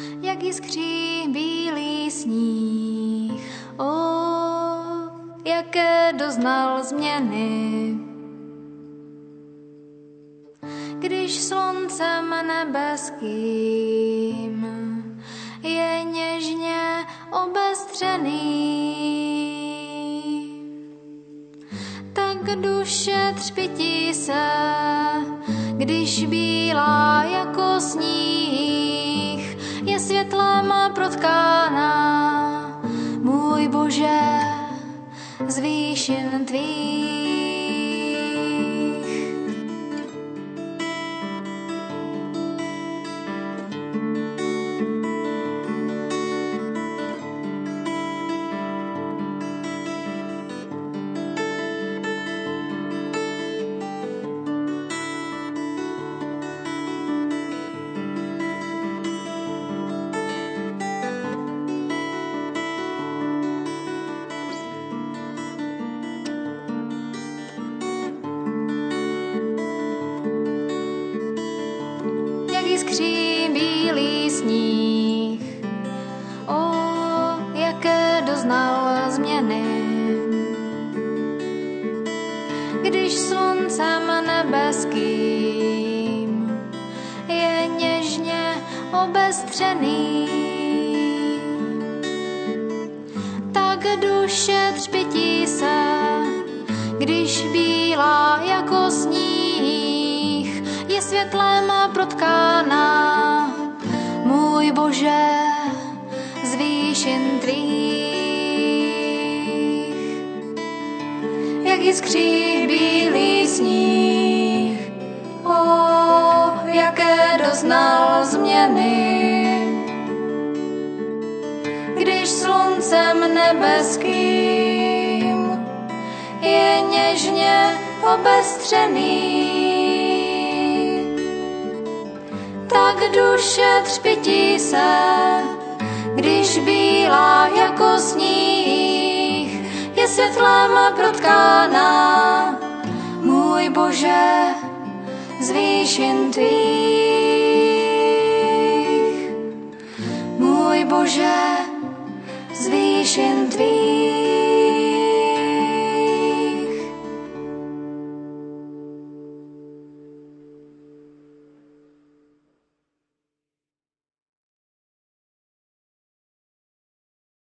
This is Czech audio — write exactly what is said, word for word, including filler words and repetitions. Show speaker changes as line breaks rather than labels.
jak jiskří bílý sníh. O, jaké doznal změny, když sluncem nebeským je něžně obestřený. Tak duše třpytí se, když bílá jako sníh je světlem protkána. Můj Bože, z výšin tvých. Jiskří bílý sníh, o, jaké doznal změny, když sluncem nebeským je něžně obestřený. Tak duše třpytí se, když bílá jako sníh je světlem protkána. Můj Bože, z výšin tvých, jak jiskří bílý sníh, o, jaké doznal změny, když sluncem nebeským je něžně obestřený. Tak duše třpytí se, když bílá jako sníh je světlem protkána. Můj Bože, z výšin tvých, můj Bože, z výšin tvých.